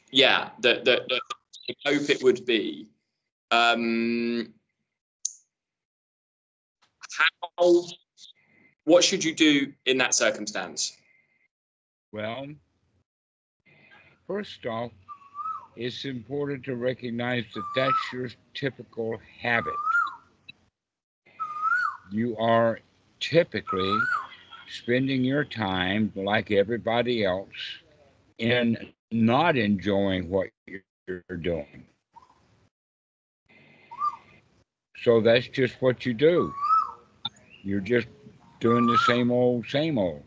yeah, the I hope it would be. What should you do in that circumstance? Well, first off, it's important to recognize that that's your typical habit. You are typically spending your time like everybody else in not enjoying what you're doing. So that's just what you do. You're just doing the same old, same old.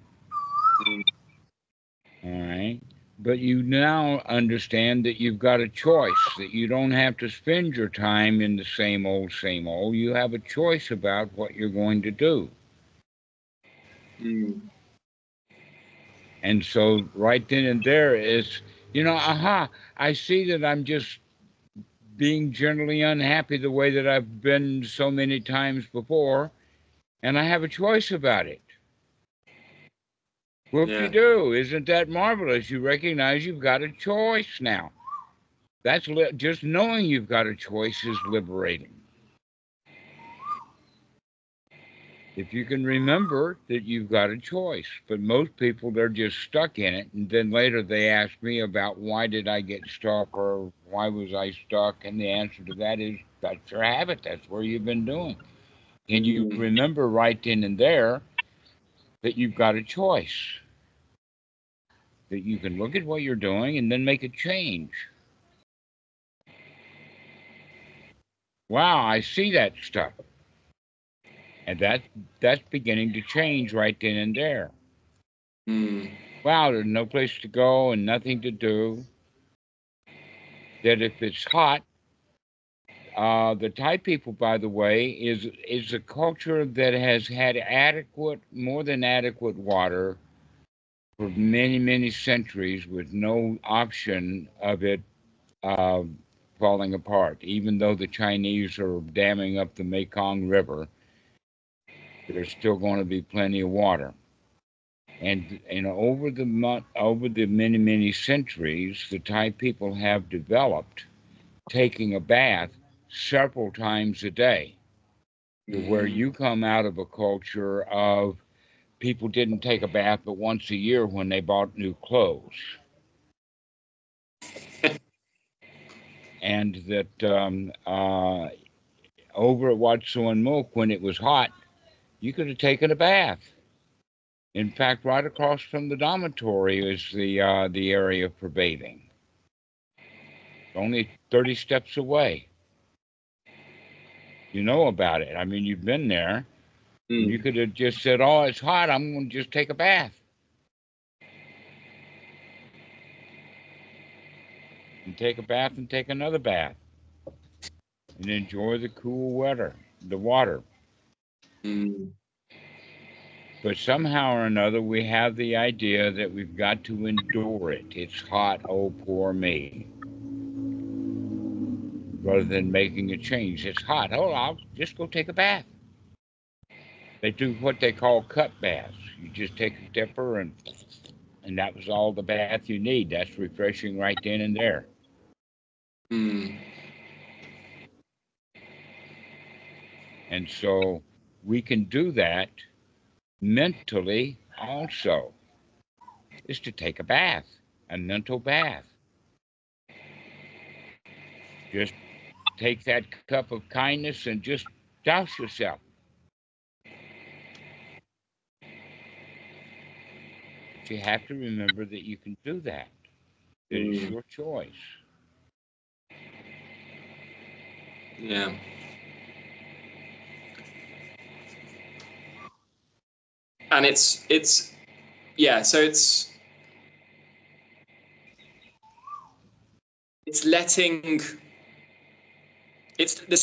All right. But you now understand that you've got a choice, that you don't have to spend your time in the same old, same old. You have a choice about what you're going to do. Mm. And so, right then and there is, aha, I see that I'm just being generally unhappy the way that I've been so many times before, and I have a choice about it. Whoop de Yeah. doo. Isn't that marvelous? You recognize you've got a choice now. That's just knowing you've got a choice is liberating. If you can remember that you've got a choice, but most people, they're just stuck in it. And then later they ask me about why did I get stuck or why was I stuck? And the answer to that is that's your habit. That's where you've been doing. And you Mm. remember right then and there that you've got a choice, that you can look at what you're doing and then make a change. Wow, I see that stuff. And that's beginning to change right then and there. Mm. Wow, there's no place to go and nothing to do. That if it's hot, the Thai people, by the way, is a culture that has had adequate, more than adequate water for many, many centuries with no option of it uh, falling apart. Even though the Chinese are damming up the Mekong River, there's still going to be plenty of water. And over the many, many centuries, the Thai people have developed taking a bath several times a day, to where Mm. you come out of a culture of people didn't take a bath but once a year when they bought new clothes. And that over at Wat Suan Mok, when it was hot, you could have taken a bath. In fact, right across from the dormitory is the area for bathing. Only 30 steps away. You know about it. I mean, you've been there. You Mm. could have just said, "Oh, it's hot. I'm going to just take a bath." And take a bath and take another bath and enjoy the cool weather, the water. Mm. But somehow or another, we have the idea that we've got to endure it. It's hot, oh, poor me. Rather than making a change. It's hot. Oh, I'll just go take a bath. They do what they call cut baths. You just take a dipper and that was all the bath you need. That's refreshing right then and there. Mm. And so we can do that mentally also, is to take a bath, a mental bath. Just take that cup of kindness and just douse yourself. But you have to remember that you can do that. That it's Mm. your choice. Yeah. And it's yeah, so it's letting, it's the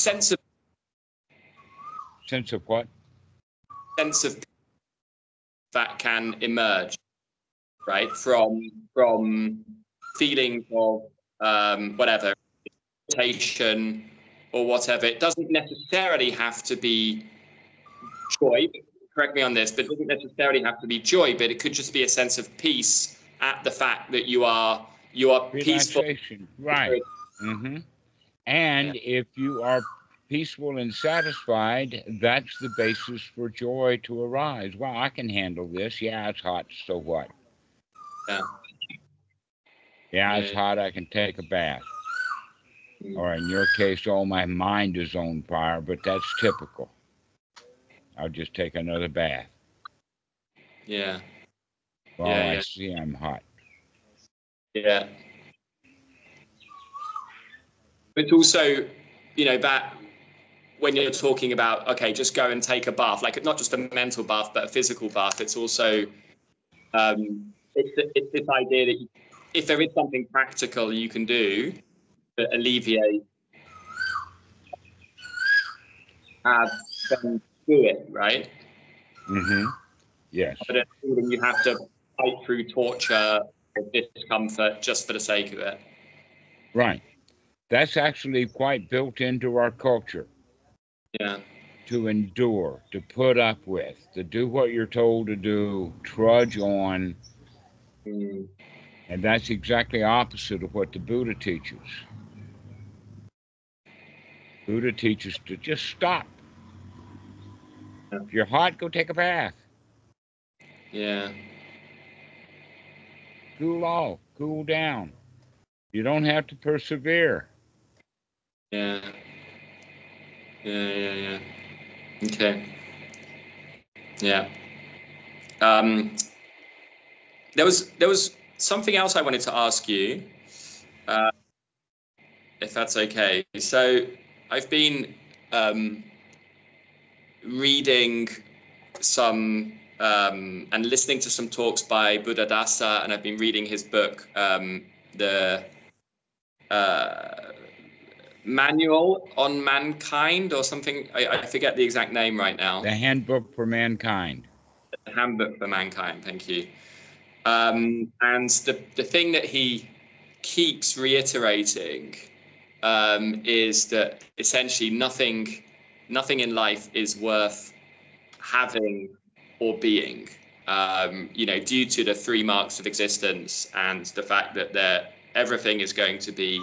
Sense of what? sense of that can emerge, right, from feelings of whatever, irritation or whatever. It doesn't necessarily have to be joy. Correct me on this, but it doesn't necessarily have to be joy. But it could just be a sense of peace at the fact that you are you are peaceful. Relaxation, right. And if you are peaceful and satisfied, that's the basis for joy to arise. Well, I can handle this. Yeah, it's hot. So what? Yeah. Yeah, it's hot. I can take a bath. Or in your case, oh, my mind is on fire, but that's typical. I'll just take another bath. Yeah. Well, I see I'm hot. Yeah. But also, you know, that when you're talking about, okay, just go and take a bath, like not just a mental bath, but a physical bath, it's also, it's this idea that if there is something practical you can do to alleviate, then do it, right? Yes. But you have to fight through torture or discomfort just for the sake of it. Right. That's actually quite built into our culture. Yeah. To endure, to put up with, to do what you're told to do, trudge on. And that's exactly opposite of what the Buddha teaches. Buddha teaches to just stop. If you're hot, go take a bath. Yeah. Cool off, cool down. You don't have to persevere. Yeah. Okay. Yeah. There was something else I wanted to ask you, if that's okay. So I've been reading some and listening to some talks by Buddhadasa, and I've been reading his book, the Manual on Mankind or something. I forget the exact name right now. The Handbook for Mankind. The Handbook for Mankind, thank you. And the thing that he keeps reiterating is that essentially nothing in life is worth having or being, you know, due to the 3 marks of existence and the fact that everything is going to be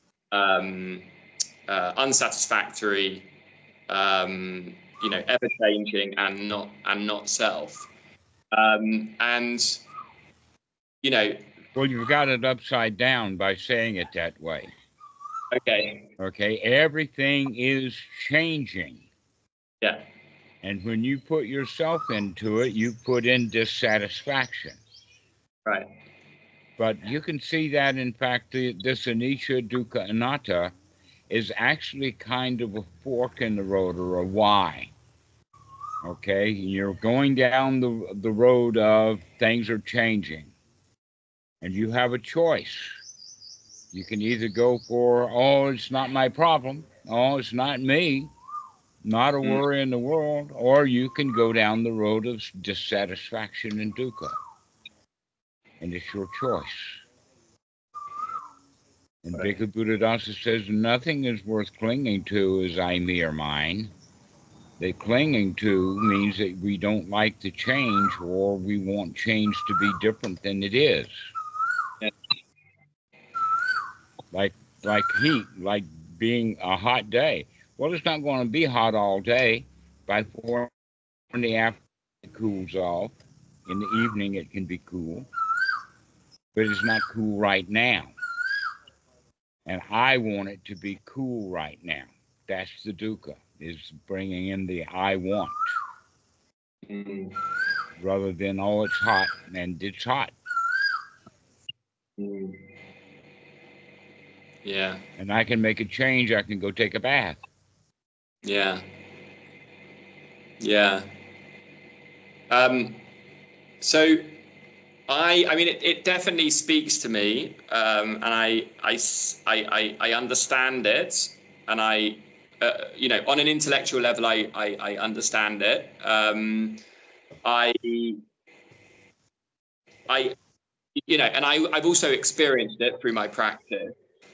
unsatisfactory, you know, ever changing and not self. And you know, well, you've got it upside down by saying it that way. Okay, everything is changing. Yeah. And when you put yourself into it, you put in dissatisfaction. Right. But you can see that, in fact, this anicca, dukkha, anatta is actually kind of a fork in the road, or a Y. Okay, you're going down the road of things are changing, and you have a choice. You can either go for, oh, it's not my problem, oh, it's not me, not a worry in the world, or you can go down the road of dissatisfaction and dukkha, and it's your choice. And Bhikkhu Buddhadasa says nothing is worth clinging to as I, me, or mine. That clinging to means that we don't like the change, or we want change to be different than it is. Yeah. Like heat, like being a hot day. Well, it's not going to be hot all day. By 4 in the afternoon, it cools off. In the evening, it can be cool. But it's not cool right now. And I want it to be cool right now. That's the dukkha, is bringing in the I want. Rather than, oh, it's hot, and it's hot. Yeah. And I can make a change. I can go take a bath. Yeah. So I mean, it definitely speaks to me, and I understand it, and you know, on an intellectual level, I understand it. You know, and I've also experienced it through my practice.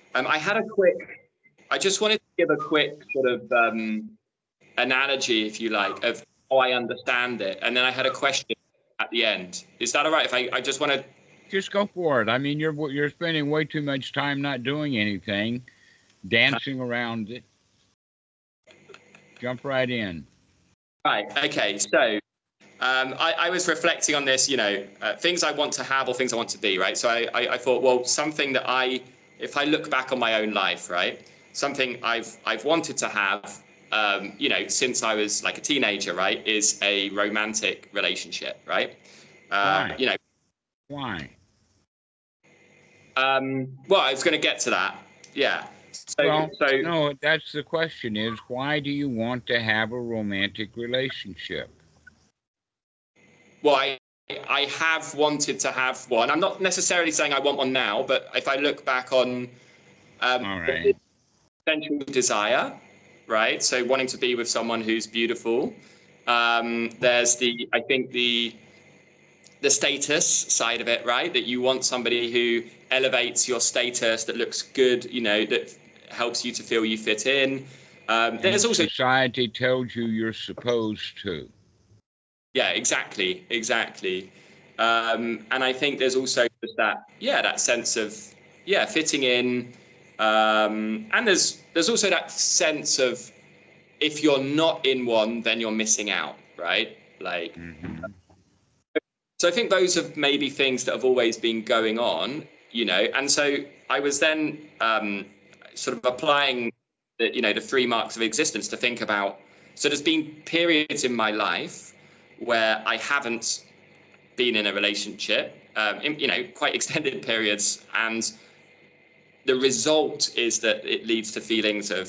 I just wanted to give a quick sort of analogy, if you like, of how I understand it, and then I had a question at the end. Is that all right? If I just want to Just go for it. I mean, you're spending way too much time not doing anything, dancing around it. Jump right in. Right. Okay. So I was reflecting on this, things I want to have or things I want to be, right? So I thought, well, something that if I look back on my own life, right, something I've wanted to have, since I was like a teenager, right, is a romantic relationship, right? Why? Why? Well, I was going to get to that. Yeah. Well, So no, that's the question is why do you want to have a romantic relationship? well, I have wanted to have one. I'm not necessarily saying I want one now, but if I look back on All right. sensual desire, right? So wanting to be with someone who's beautiful. There's I think the status side of it, right? That you want somebody who elevates your status, that looks good, that helps you to feel you fit in. There's also society tells you you're supposed to. Yeah, exactly. And I think there's also just that sense of fitting in. And there's also that sense of if you're not in one, then you're missing out, right? Like, So I think those are maybe things that have always been going on, And so I was then sort of applying the 3 marks of existence to think about. So there's been periods in my life where I haven't been in a relationship, quite extended periods, and the result is that it leads to feelings of,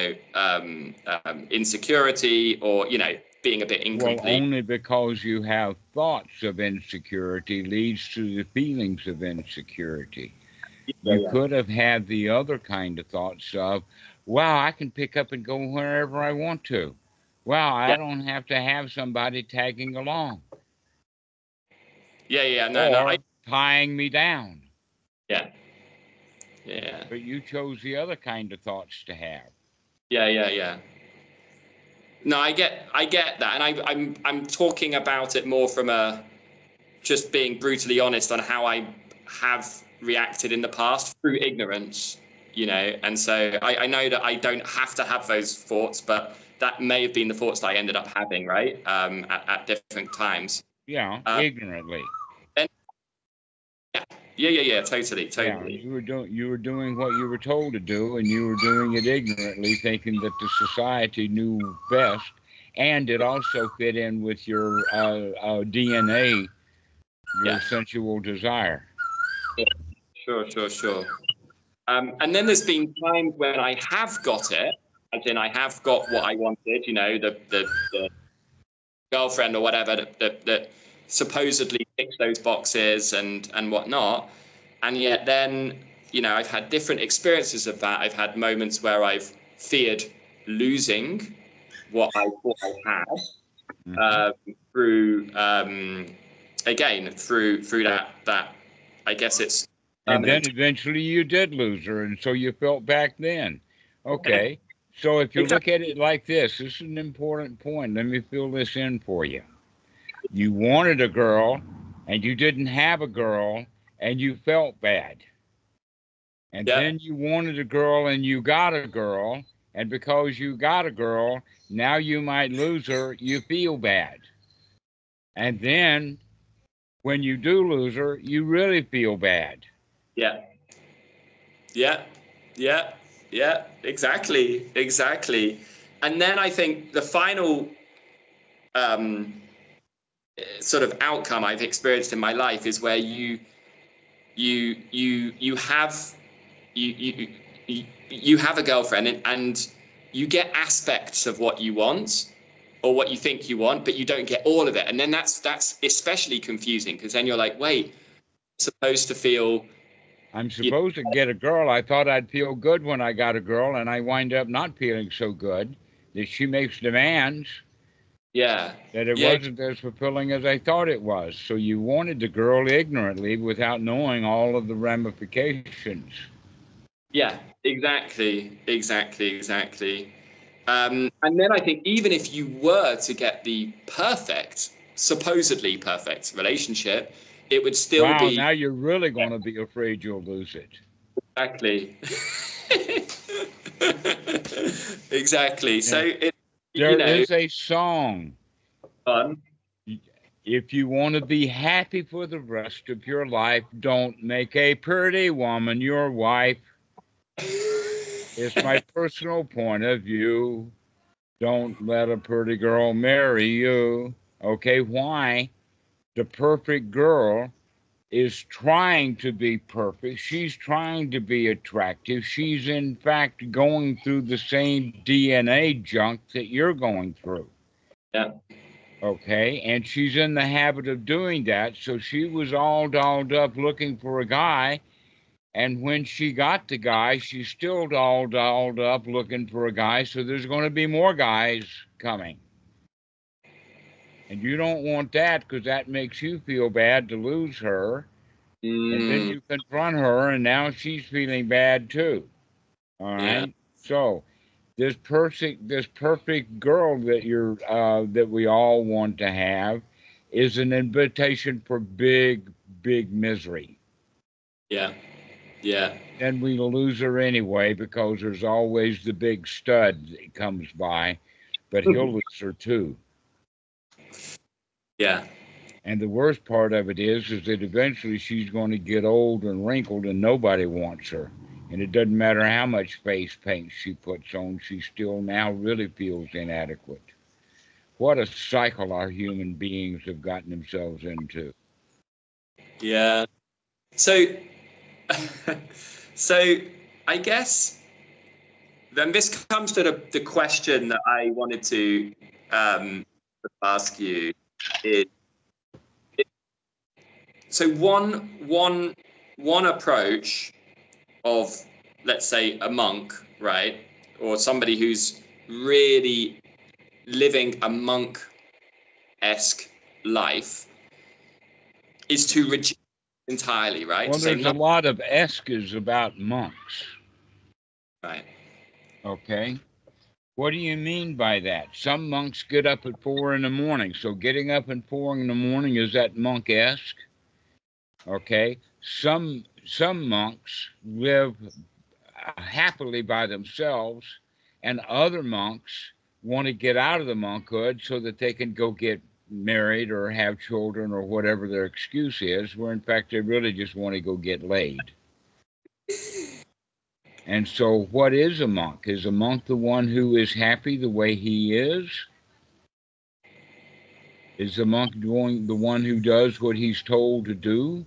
insecurity or, being a bit incomplete. Well, only because you have thoughts of insecurity leads to the feelings of insecurity. You could have had the other kind of thoughts of, wow, I can pick up and go wherever I want to. Wow, I don't have to have somebody tagging along. No, tying me down. Yeah. But you chose the other kind of thoughts to have. Yeah. No, I get that, and I'm talking about it more from just being brutally honest on how I have reacted in the past through ignorance, and so I know that I don't have to have those thoughts, but that may have been the thoughts that I ended up having, right, at different times. Yeah, ignorantly. Yeah, totally. Yeah, you were doing what you were told to do, and you were doing it ignorantly, thinking that the society knew best, and it also fit in with your DNA, your sensual desire. Sure. And then there's been times when I have got it, as in I have got what I wanted, the girlfriend or whatever that supposedly ticks those boxes and whatnot. And yet then, I've had different experiences of that. I've had moments where I've feared losing what I thought I had through that. I guess it's. And then eventually you did lose her, and so you felt back then. Okay. So if you look at it like this is an important point. Let me fill this in for you. You wanted a girl, and you didn't have a girl, and you felt bad. And then you wanted a girl, and you got a girl, and because you got a girl, now you might lose her, you feel bad. And then when you do lose her, you really feel bad. Yeah, exactly. And then I think the final sort of outcome I've experienced in my life is where you have a girlfriend and you get aspects of what you want or what you think you want, but you don't get all of it. And then that's especially confusing because then you're like, wait, I'm supposed to get a girl. I thought I'd feel good when I got a girl, and I wind up not feeling so good that she makes demands. That it wasn't as fulfilling as I thought it was. So you wanted the girl ignorantly without knowing all of the ramifications. Yeah, exactly. And then I think even if you were to get the supposedly perfect relationship, it would still Wow, be now you're really going to be afraid you'll lose it. exactly. Exactly. So And it, there is a song. fun. If you want to be happy for the rest of your life, don't make a pretty woman your wife. It's my personal point of view. Don't let a pretty girl marry you. Okay, why? The perfect girl is trying to be perfect. She's trying to be attractive. She's, in fact, going through the same DNA junk that you're going through. Yeah. Okay, and she's in the habit of doing that. So she was all dolled up looking for a guy. And when she got the guy, she's still all dolled up looking for a guy. So there's going to be more guys coming. And you don't want that because that makes you feel bad to lose her. And then you confront her, and now she's feeling bad too. All right. Yeah. So this perfect girl that we all want to have is an invitation for big misery. Yeah. Yeah. And we lose her anyway because there's always the big stud that comes by, but he'll lose her too. Yeah. And the worst part of it is that eventually she's going to get old and wrinkled and nobody wants her. And it doesn't matter how much face paint she puts on, she still now really feels inadequate. What a cycle our human beings have gotten themselves into. Yeah. So, so I guess then this comes to the question that I wanted to ask you is, so one approach of, let's say, a monk, right, or somebody who's really living a monk-esque life is to reject entirely, right? Well, To say there's a no. lot of eskes about monks. Right. Okay. What do you mean by that? Some monks get up at 4 in the morning. So getting up at 4 in the morning, is that monk-esque? Okay. Some monks live happily by themselves, and other monks want to get out of the monkhood so that they can go get married or have children or whatever their excuse is, where in fact they really just want to go get laid. And so, what is a monk? Is a monk the one who is happy the way he is? Is the monk doing the one who does what he's told to do?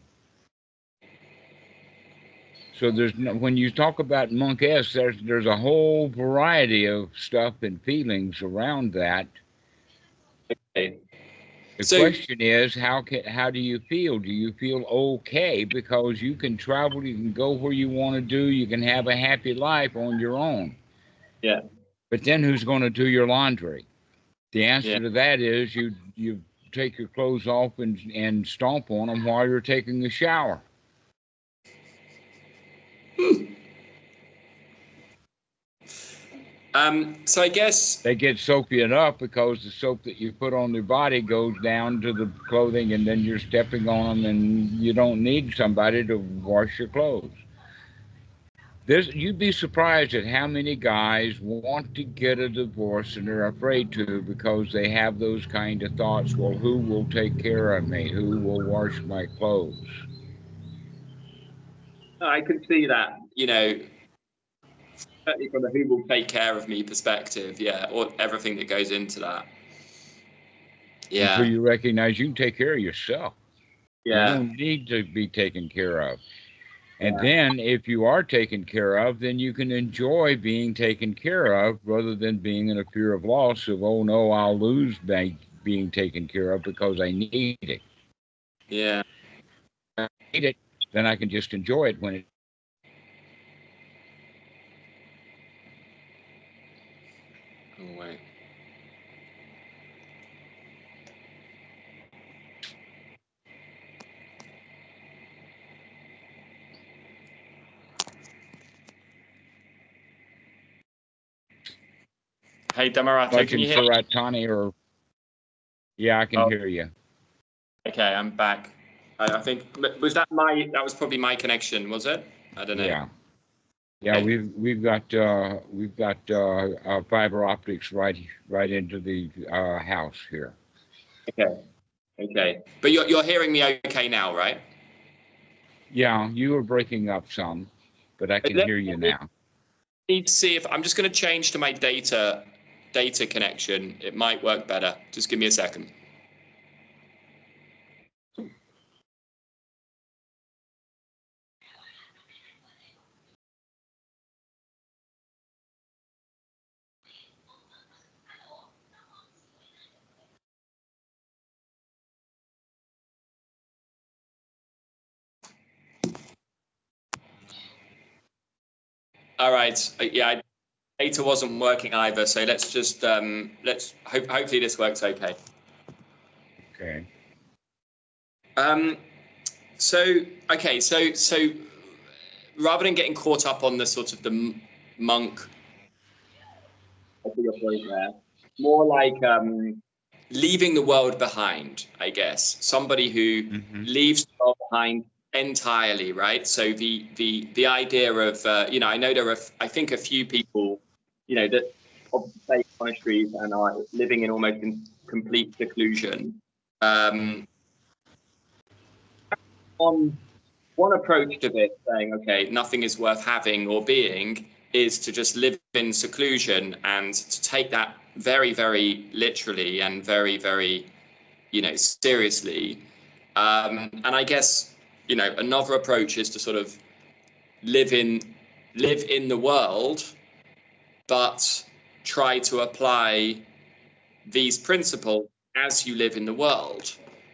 So there's no, when you talk about monk-esque, there's a whole variety of stuff and feelings around that. Okay. The So, question is, how do you feel? Do you feel okay because you can travel, you can go where you want to do, you can have a happy life on your own? yeah. But then who's going to do your laundry? The Yeah. answer to that is you take your clothes off and stomp on them while you're taking a shower. So I guess, They get soapy enough because the soap that you put on their body goes down to the clothing, and then you're stepping on them, and you don't need somebody to wash your clothes. You'd be surprised at how many guys want to get a divorce and they're afraid to because they have those kind of thoughts. Well, who will take care of me? Who will wash my clothes? I can see that, certainly from a who will take care of me perspective, yeah, or everything that goes into that. Until Yeah. you recognize you can take care of yourself. You Yeah. don't need to be taken care of. And Yeah. then if you are taken care of, then you can enjoy being taken care of rather than being in a fear of loss of, oh no, I'll lose being taken care of because I need it. Yeah. I need it, then I can just enjoy it when it. Oh, wait. Hey, Dhammarato, Like can in you hear me? Surat Thani or, yeah, I can Oh, hear you. okay, I'm back. I think that was probably my connection, was it? I don't know. Yeah. Yeah, Okay. we've got fiber optics right into the house here. Okay. Okay. But you're hearing me okay now, right? Yeah, you were breaking up some, but I can hear you now. Need to see if I'm just going to change to my data connection. It might work better. Just give me a second. All right. Yeah, data wasn't working either. So let's just hopefully this works okay. Okay. So rather than getting caught up on the sort of the monk, I see your point there. More like leaving the world behind, I guess. Somebody who leaves the world behind entirely, right? So the idea of I know there are I think a few people, that obviously stay monasteries and are living in almost complete seclusion. On one approach to this, saying, okay, nothing is worth having or being, is to just live in seclusion and to take that very, very literally and very, very, seriously. And I guess, another approach is to sort of live in the world, but try to apply these principles as you live in the world.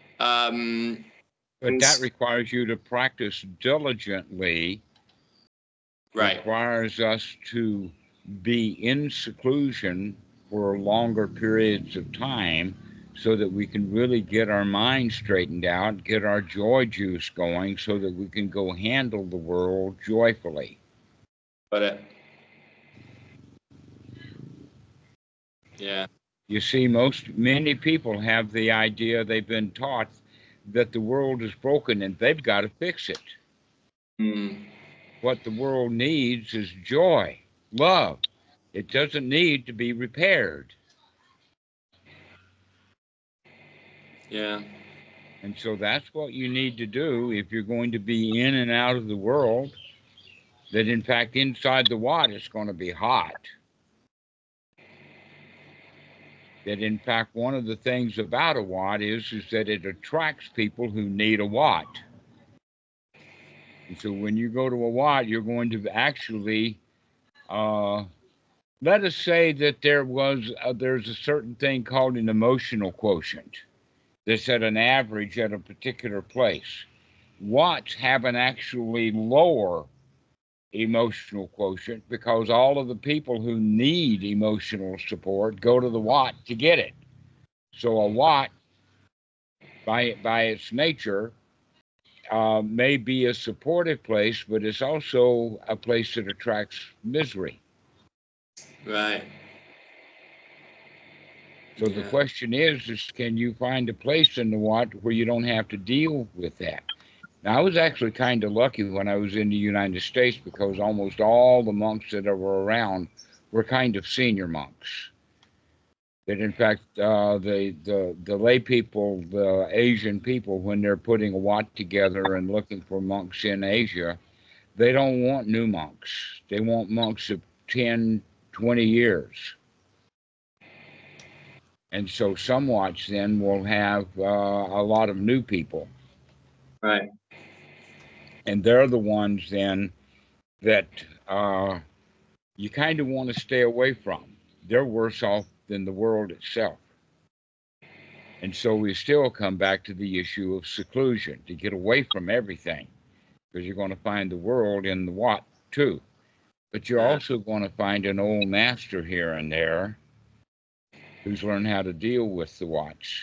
But that requires you to practice diligently. Right. Requires us to be in seclusion for longer periods of time so that we can really get our mind straightened out, get our joy juice going so that we can go handle the world joyfully. Got it. Yeah. You see, many people have the idea, they've been taught that the world is broken and they've got to fix it. What the world needs is joy, love. It doesn't need to be repaired. Yeah. And so that's what you need to do if you're going to be in and out of the world, that in fact inside the Wat it's going to be hot. That in fact one of the things about a Wat is that it attracts people who need a Wat. And so when you go to a Wat, you're going to actually, let us say that there's a certain thing called an emotional quotient that's at an average at a particular place. Wats have an actually lower emotional quotient because all of the people who need emotional support go to the Wat to get it. So a Wat, by its nature, may be a supportive place, but it's also a place that attracts misery. Right. So the question is can you find a place in the Wat where you don't have to deal with that? Now, I was actually kind of lucky when I was in the United States because almost all the monks that were around were kind of senior monks. That in fact, the lay people, the Asian people, when they're putting a Wat together and looking for monks in Asia, they don't want new monks. They want monks of 10, 20 years. And so some Wats then will have a lot of new people. Right. And they're the ones then that you kind of want to stay away from. They're worse off than the world itself. And so we still come back to the issue of seclusion, to get away from everything, because you're going to find the world in the Wat too. But you're also going to find an old master here and there who's learned how to deal with the Wats.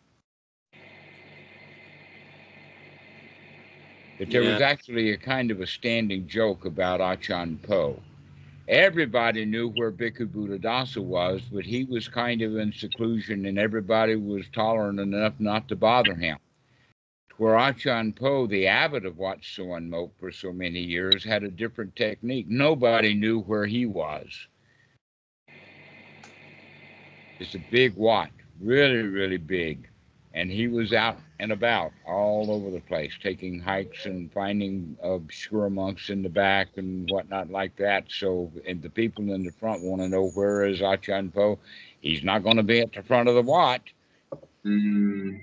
But there was actually a kind of a standing joke about Achan Po. Everybody knew where Bhikkhu Buddhadasa was, but he was kind of in seclusion and everybody was tolerant enough not to bother him. where Achan Po, the abbot of Wat Suan Mok for so many years, had a different technique. Nobody knew where he was. It's a big Wat, really, really big. And he was out and about all over the place, taking hikes and finding obscure monks in the back and whatnot like that. So, and the people in the front want to know, where is Achan Po? He's not going to be at the front of the Wat. Mm.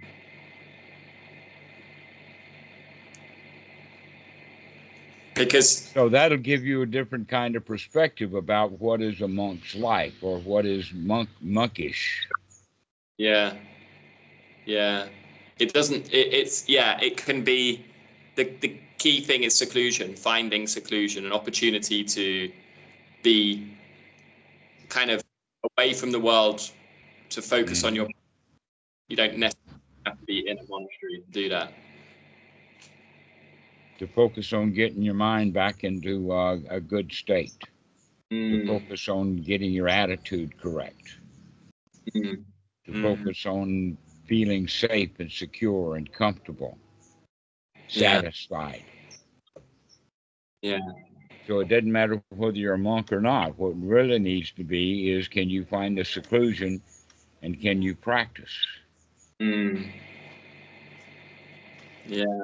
Because so that'll give you a different kind of perspective about what is a monk's life, or what is monkish. Yeah. It doesn't. It can be. The key thing is seclusion, finding seclusion, an opportunity to be kind of away from the world, to focus on your. You don't necessarily have to be in a monastery to do that. To focus on getting your mind back into a good state. To focus on getting your attitude correct. To focus on feeling safe and secure and comfortable, satisfied. Yeah. So it doesn't matter whether you're a monk or not. What really needs to be is, can you find the seclusion, and can you practice? Yeah.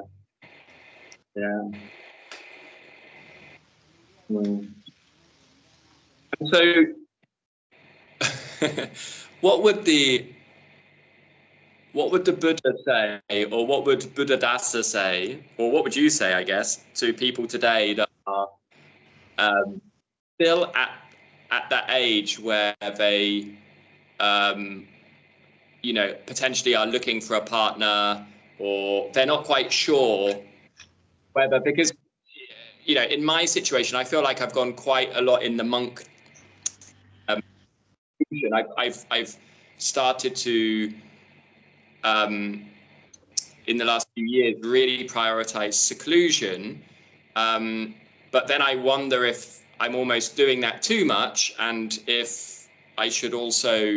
So, what would the Buddha say, or what would Buddhadasa say, or what would you say, I guess, to people today that are still at that age where they, potentially are looking for a partner, or they're not quite sure whether, because, in my situation, I feel like I've gone quite a lot in the monk. I've started to, in the last few years, really prioritize seclusion. But then I wonder if I'm almost doing that too much, and if I should also,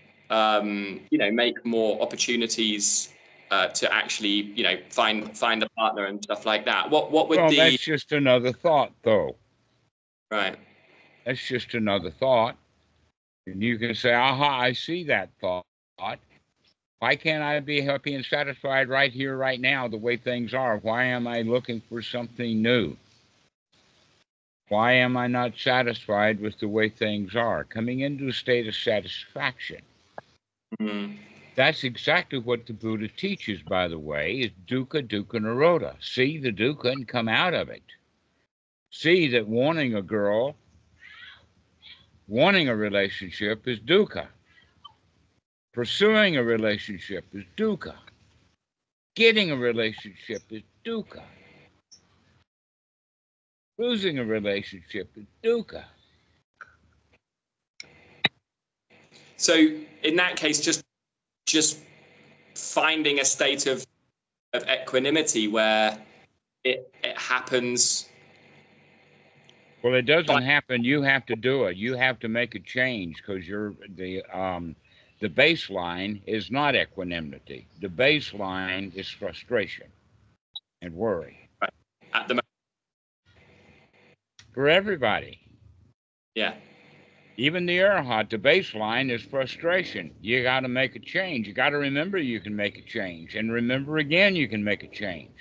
make more opportunities to actually, find a partner and stuff like that. What would that's just another thought, though. Right. That's just another thought. And you can say, aha, I see that thought. Why can't I be happy and satisfied right here, right now, the way things are? Why am I looking for something new? Why am I not satisfied with the way things are? Coming into a state of satisfaction. That's exactly what the Buddha teaches, by the way, is dukkha, dukkha nirodha. See the dukkha and come out of it. See that wanting a girl, wanting a relationship is dukkha. Pursuing a relationship is dukkha. Getting a relationship is dukkha. Losing a relationship is dukkha. So in that case, just finding a state of equanimity where it happens. Well, it doesn't happen. You have to do it. You have to make a change, because the baseline is not equanimity. The baseline is frustration and worry. Right. At the moment. For everybody. Yeah. Even the Arhat, the baseline is frustration. You got to make a change. You got to remember you can make a change, and remember again you can make a change.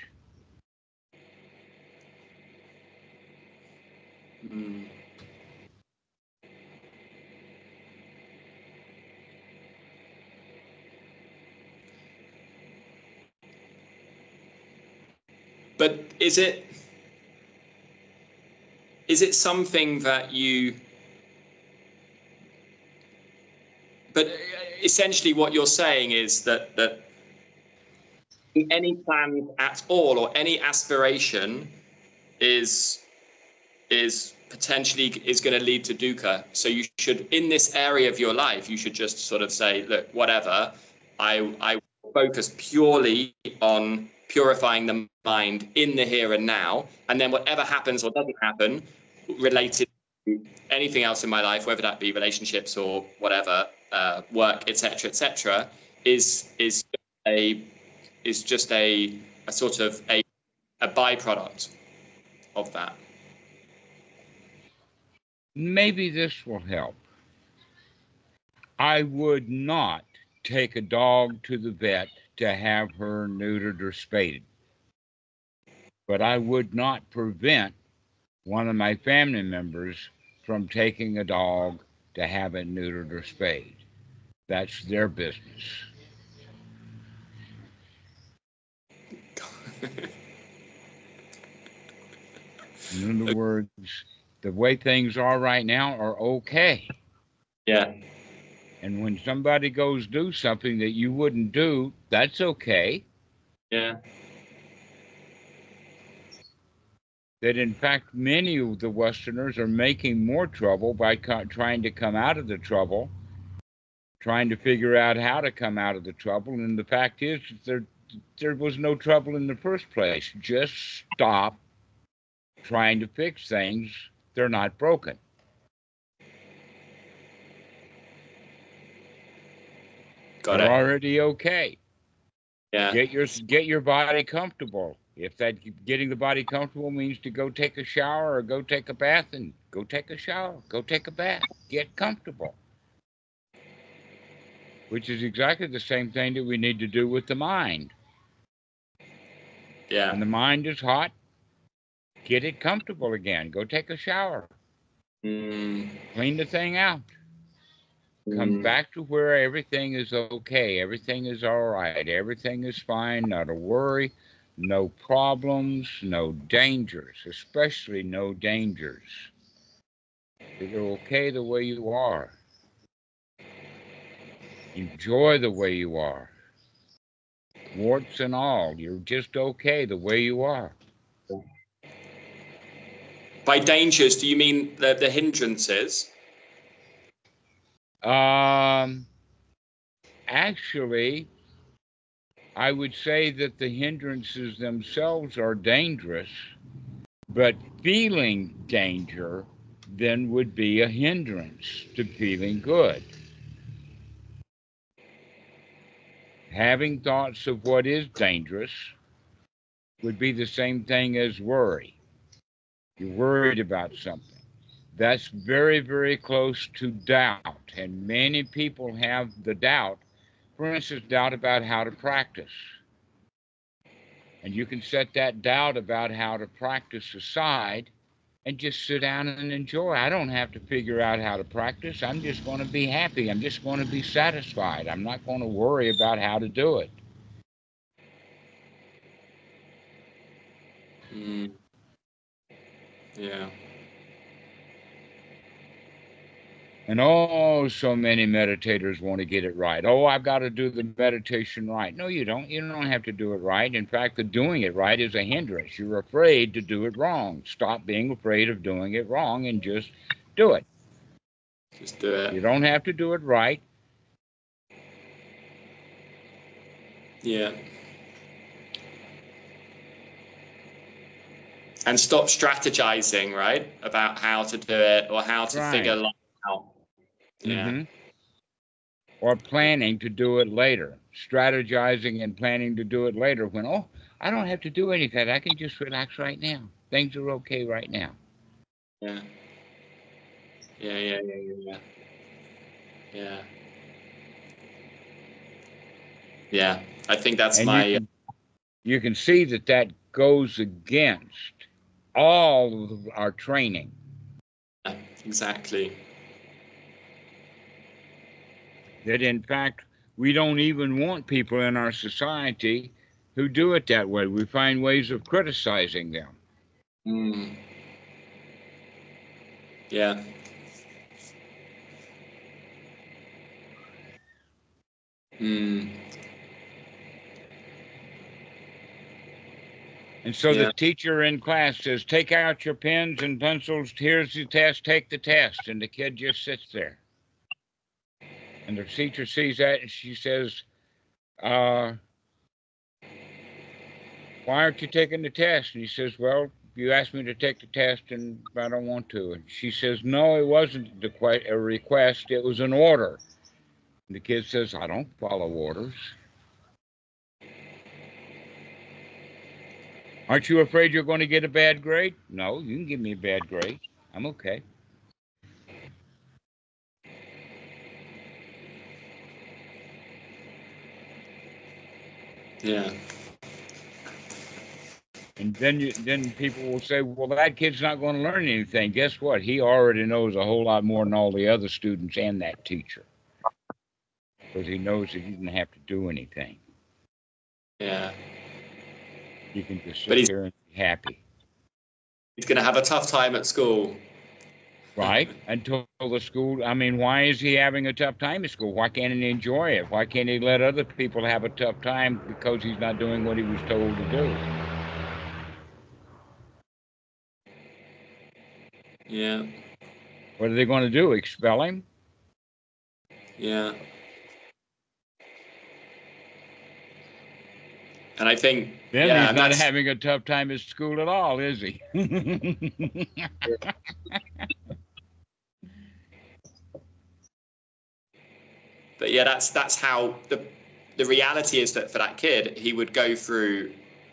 But is it something that you? But essentially, what you're saying is that any plan at all, or any aspiration, is potentially going to lead to dukkha. So you should, in this area of your life, you should just sort of say, look, whatever, I focus purely on purifying the mind in the here and now, and then whatever happens or doesn't happen related to anything else in my life, whether that be relationships or whatever, work, etc., is just a a sort of a byproduct of that. Maybe this will help. I would not take a dog to the vet to have her neutered or spaded. But I would not prevent one of my family members from taking a dog to have it neutered or spayed. That's their business. In other words, the way things are right now are okay. Yeah. And when somebody goes do something that you wouldn't do, that's okay. Yeah. That in fact, many of the Westerners are making more trouble by trying to come out of the trouble, trying to figure out how to come out of the trouble. And the fact is, there was no trouble in the first place. Just stop trying to fix things. They're not broken. They're already okay. Yeah. Get your body comfortable. If that getting the body comfortable means to go take a shower or go take a bath, and go take a shower, go take a bath, get comfortable. Which is exactly the same thing that we need to do with the mind. Yeah. When the mind is hot, get it comfortable again. Go take a shower. Clean the thing out. Come back to where everything is okay. Everything is all right. Everything is fine. Not a worry. No problems. No dangers. Especially no dangers. You're okay the way you are. Enjoy the way you are. Warts and all. You're just okay the way you are. By dangers, do you mean the hindrances? Actually, I would say that the hindrances themselves are dangerous, but feeling danger then would be a hindrance to feeling good. Having thoughts of what is dangerous would be the same thing as worry. You're worried about something. That's very, very close to doubt. And many people have the doubt, for instance, doubt about how to practice. And you can set that doubt about how to practice aside and just sit down and enjoy. I don't have to figure out how to practice. I'm just going to be happy. I'm just going to be satisfied. I'm not going to worry about how to do it. Yeah. And oh, so many meditators want to get it right. Oh, I've got to do the meditation right. No, you don't. You don't have to do it right. In fact, the doing it right is a hindrance. You're afraid to do it wrong. Stop being afraid of doing it wrong and just do it. Just do it. You don't have to do it right. Yeah. And stop strategizing, right? About how to do it or how to figure life out. Yeah. Mm-hmm. Or planning to do it later. Strategizing and planning to do it later when, oh, I don't have to do anything. I can just relax right now. Things are okay right now. Yeah. Yeah. Yeah. I think that's and you can see that goes against all of our training. Exactly. That in fact, we don't even want people in our society who do it that way. We find ways of criticizing them. Yeah. And so the teacher in class says, take out your pens and pencils. Here's the test. Take the test. And the kid just sits there. And the teacher sees that and she says, why aren't you taking the test? And he says, well, you asked me to take the test and I don't want to. And she says, no, it wasn't a request. It was an order. And the kid says, I don't follow orders. Aren't you afraid you're going to get a bad grade? No, you can give me a bad grade. I'm okay. Yeah. And then people will say, well, that kid's not going to learn anything. Guess what? He already knows a whole lot more than all the other students and that teacher. Because he knows that he doesn't have to do anything. Yeah. He can just sit there and be happy. He's going to have a tough time at school. Right? Until the school, I mean, why is he having a tough time at school? Why can't he enjoy it? Why can't he let other people have a tough time because he's not doing what he was told to do? Yeah. What are they going to do? Expel him? Yeah. And I think then he's not having a tough time at school at all, is he? But yeah, that's how the reality is that for that kid, he would go through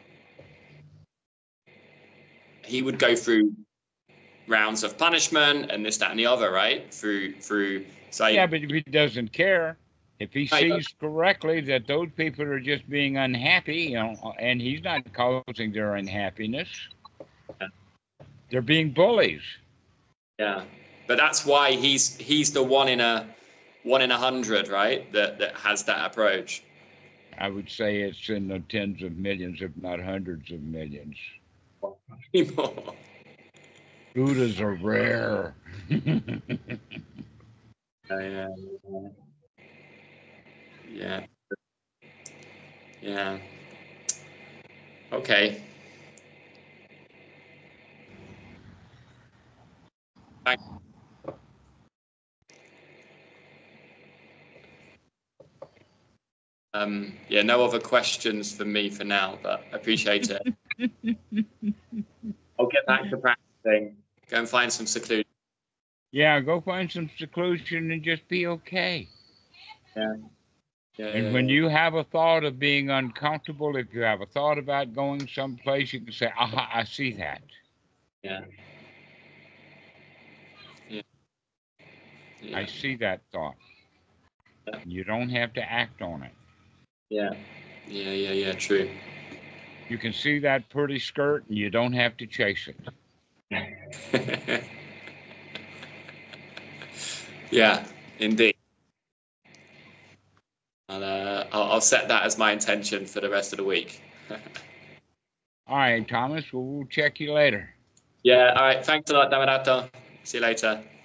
rounds of punishment and this, that, and the other, right? Through so yeah, but if he doesn't care, if he sees correctly that those people are just being unhappy, and he's not causing their unhappiness, they're being bullies. Yeah, but that's why he's the one in a 100, right? That has that approach. I would say it's in the tens of millions, if not hundreds of millions. Buddhas are rare. Yeah. Okay. Thanks. Yeah, no other questions for me for now, but I appreciate it. I'll get back to practicing. Go and find some seclusion. Yeah, go find some seclusion and just be okay. Yeah. And when you have a thought of being uncomfortable, if you have a thought about going someplace, you can say, aha, I see that. Yeah. I see that thought. Yeah. You don't have to act on it. Yeah, true. You can see that pretty skirt and you don't have to chase it. Yeah, indeed. I'll set that as my intention for the rest of the week. All right, Thomas, we'll check you later. Yeah, all right. Thanks a lot, Dhammarato. See you later.